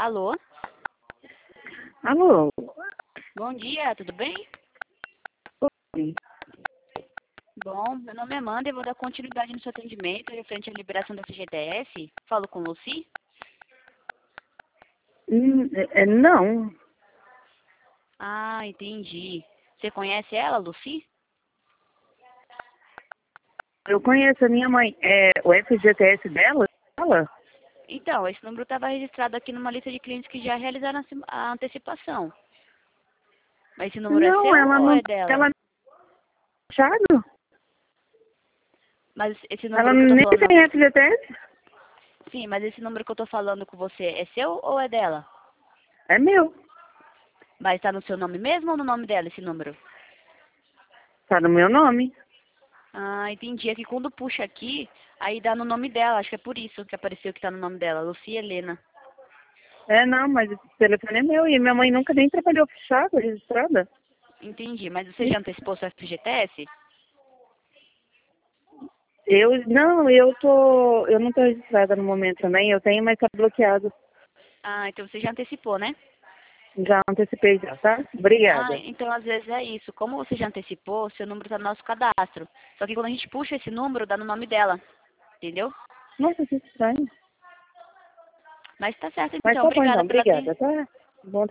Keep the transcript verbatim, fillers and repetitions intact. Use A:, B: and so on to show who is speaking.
A: Alô?
B: Alô?
A: Bom dia, tudo bem?
B: Oi.
A: Bom, meu nome é Amanda e vou dar continuidade no seu atendimento referente à liberação da F G T S. Falo com Lucy?
B: Hum, é, é, não,
A: Ah, entendi. Você conhece ela, Lucy?
B: eu conheço a minha mãe. É o F G T S dela? Ela?
A: Então, esse número estava registrado aqui numa lista de clientes que já realizaram a sim- a antecipação. Mas esse número é
B: Não,
A: seu
B: ela
A: ou
B: não.
A: é dela?
B: Ela achado?
A: Mas esse
B: Ela
A: número que eu tô
B: nem
A: falando...
B: tem F G T S?
A: Sim, mas esse número que eu tô falando com você é seu ou é dela?
B: É meu.
A: Mas tá no seu nome mesmo ou no nome dela esse número?
B: Tá no meu nome.
A: Ah, entendi. É que quando puxa aqui, aí dá no nome dela. Acho que é por isso que apareceu que tá no nome dela. Lucia Helena.
B: É, não, mas esse telefone é meu e minha mãe nunca nem trabalhou fechada, registrada.
A: Entendi. Mas você já antecipou seu F G T S?
B: Eu, não, eu tô, eu não tô registrada no momento também, eu tenho, mas tá bloqueado.
A: Ah, então você já antecipou, né?
B: Já antecipei já, tá?
A: Ah,
B: Obrigada.
A: então às vezes é isso. Como você já antecipou, seu número tá no nosso cadastro. Só que quando a gente puxa esse número, dá no nome dela. Entendeu?
B: Nossa, que estranho.
A: Mas tá certo
B: Mas
A: então.
B: tá bom então,
A: Obrigada pela atenção.
B: obrigada, tá? Bom